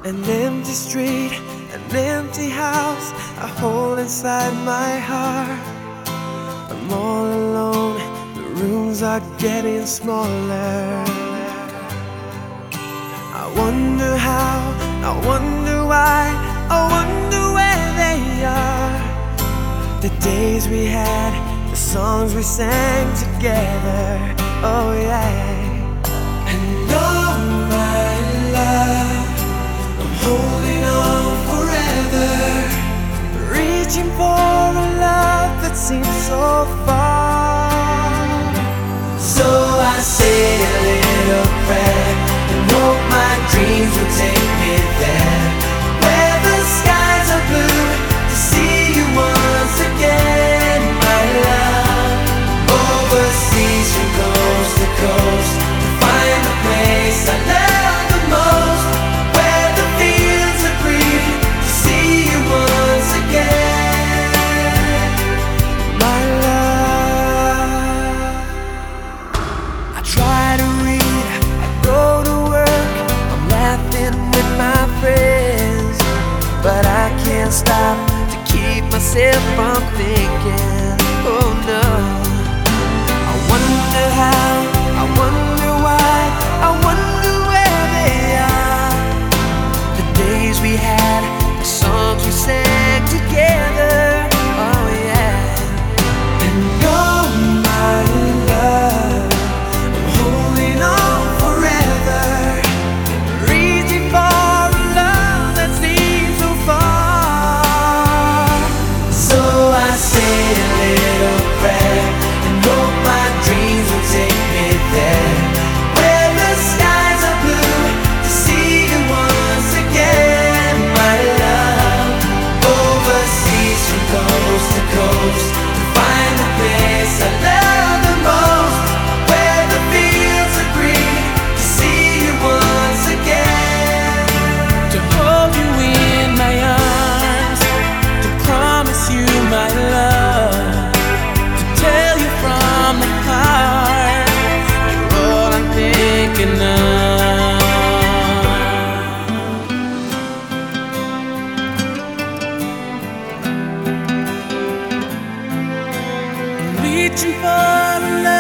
An empty street, an empty house, a hole inside my heart. I'm all alone, the rooms are getting smaller. I wonder how, I wonder why, I wonder where they are. The days we had, the songs we sang together, oh yeah. And oh my love, I'm holding on forever, reaching for a love that seems so far. So I say a little prayer and hope my dreams will take me there, where the skies are blue, to see you once again, my love. Overseas from coast to coast, to find the place I love the most, where the fields are green, to see you once again, my love. I try to read, I go to work, I'm laughing with my friends, but I can't stop to keep myself from thinking, oh no. I wonder how, I wonder why, I wonder where they are. The days we had, the songs we sang together, oh yeah. And oh my love, I'm holding on forever, reaching for a love that seems so far. So I say a little prayer and hope my dreams will take me there, where the skies are blue, to see you once again, my love. Overseas from coast to coast, to find the place I love the most, where the fields are green, to see you once again, to hold you in my arms, to promise you my love, to tell you from the heart, you're all I'm thinking of. I'm reaching for love